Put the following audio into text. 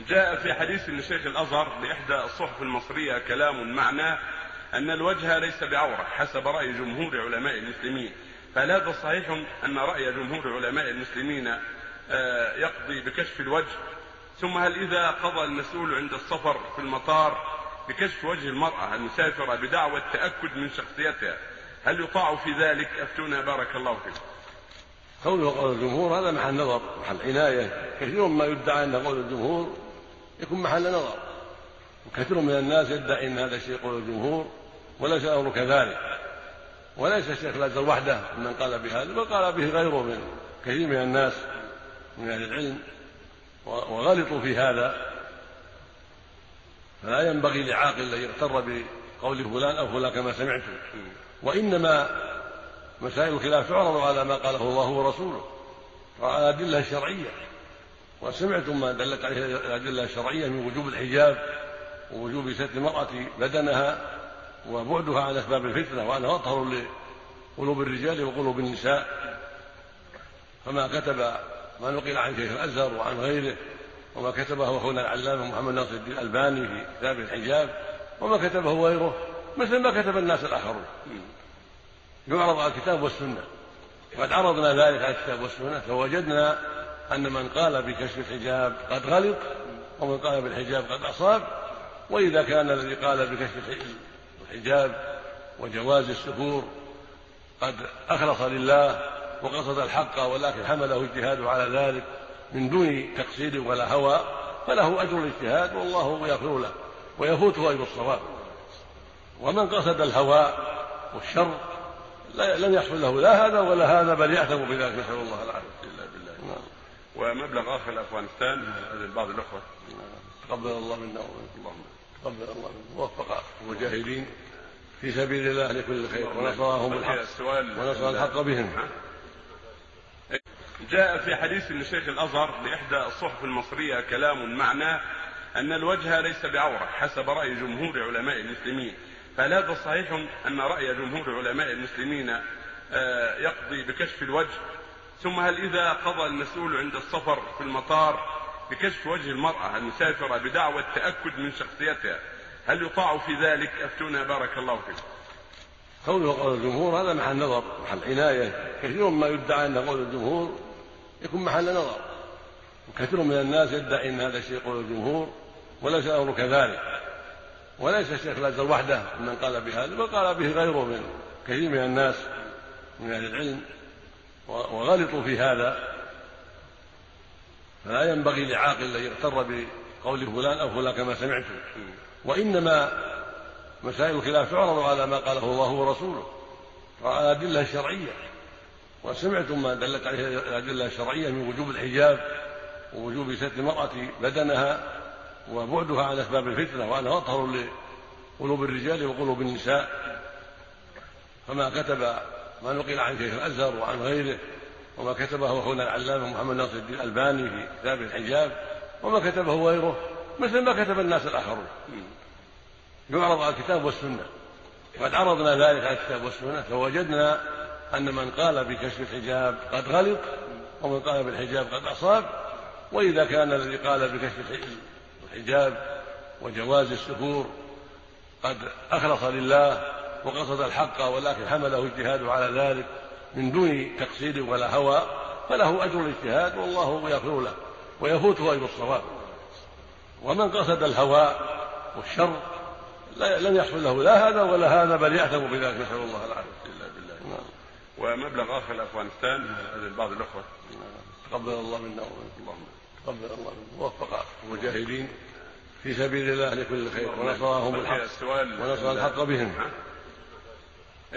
جاء في حديث لشيخ الأزهر لإحدى الصحف المصرية كلام معناه أن الوجه ليس بعورة حسب رأي جمهور علماء المسلمين، فهل هذا صحيح أن رأي جمهور علماء المسلمين يقضي بكشف الوجه؟ ثم هل إذا قضى المسؤول عند السفر في المطار بكشف وجه المرأة المسافرة بدعوى التأكد من شخصيتها هل يطاع في ذلك؟ أفتونا بارك الله فيكم. قوله قول الجمهور هذا محل نظر، محل عناية. كثير ما يدعى أن قول الجمهور يكون محل نظر، وكثير من الناس يدعي أن هذا الشيء قول الجمهور وليس الأمر كذلك، وليس الشيخ الأزهر وحده من قال بهذا، بل قال به غيره من كثير من الناس من أهل العلم وغلطوا في هذا. فلا ينبغي لعاقل أن يغتر بقول فلان أو فلان كما سمعتم، وإنما مسائل الخلاف تعرض على ما قاله الله ورسوله وعلى الأدلة الشرعية، وسمعتم ما دلت عليه الأدلة الشرعية من وجوب الحجاب ووجوب ستر المرأة بدنها وبعدها عن أسباب الفتنة، وأنها أطهر لقلوب الرجال وقلوب النساء. فما كتب ما نقل عن شيخ الأزهر وعن غيره، وما كتبه أخونا العلامة محمد ناصر الدين الألباني في كتاب الحجاب، وما كتبه غيره مثل ما كتب الناس الآخرون، يعرض على الكتاب والسنة. وقد عرضنا ذلك على الكتاب والسنة فوجدنا أن من قال بكشف الحجاب قد غلط، ومن قال بالحجاب قد أصاب. وإذا كان الذي قال بكشف الحجاب وجواز السفور قد أخلص لله وقصد الحق ولكن حمله اجتهاده على ذلك من دون تقصير ولا هوى، فله أجر الاجتهاد والله يغفر له ويفوته أجر الصواب. ومن قصد الهوى والشر لم يحصل له لا هذا ولا هذا، بل يأثم بذلك، نسأل الله العافية بالله. ومبلغ آخر أفغانستان بعض الأخوة تقبل الله منا ومنكم، تقبل الله منا ووفق المجاهدين في سبيل الله لكل خير ونصرهم الحق ونصر الحق بهم. جاء في حديث لشيخ الأزهر لإحدى الصحف المصرية كلام معناه أن الوجه ليس بعورة حسب رأي جمهور علماء المسلمين، فهل هذا صحيح أن رأي جمهور علماء المسلمين يقضي بكشف الوجه؟ ثم هل إذا قضى المسؤول عند السفر في المطار بكشف وجه المرأة المسافرة بدعوى التأكد من شخصيتها هل يطاع في ذلك؟ أفتونا بارك الله فيكم. قوله قول الجمهور هذا محل نظر، محل عناية. كثير ما يدعى أن قول الجمهور يكون محل نظر، وكثير من الناس يدعي أن هذا الشيء قول الجمهور وليس الأمر كذلك، وليس الشيخ الأزهر وحده من قال بهذا، بل قال به غيره من كثير من الناس من أهل العلم وغلطوا في هذا. فلا ينبغي لعاقل أن يغتر بقول فلان أو فلان كما سمعتم، وإنما مسائل الخلاف تعرض على ما قاله الله ورسوله وعلى الأدلة الشرعية. وسمعتم ما دلت عليه الأدلة الشرعية من وجوب الحجاب ووجوب ستر المرأة بدنها وبعدها عن أسباب الفتنة، وأنها أطهر لقلوب الرجال وقلوب النساء. فما كتب ما نقل عن شيخ الأزهر وعن غيره، وما كتبه أخونا العلامة محمد ناصر الدين الألباني في كتاب الحجاب، وما كتبه غيره مثل ما كتب الناس الآخرون، يعرض على الكتاب والسنة. وقد عرضنا ذلك على الكتاب والسنة فوجدنا أن من قال بكشف الحجاب قد غلط، ومن قال بالحجاب قد أصاب. وإذا كان الذي قال بكشف الحجاب وجواز السفور قد أخلص لله وقصد الحق ولكن حمله اجتهاده على ذلك من دون تقصير ولا هوى، فله أجر الاجتهاد والله يغفر له ويفوته أجر الصواب. ومن قصد الهوى والشر لم يحصل له لا هذا ولا هذا، بل يأثم بذلك، نسأل الله العافية بالله. ومبلغ آخر أفغانستان بعض الأخوة تقبل الله منا ومنكم، تقبل الله منا ووفق المجاهدين في سبيل الله لكل خير ونصرهم الحق ونصر الحق بهم.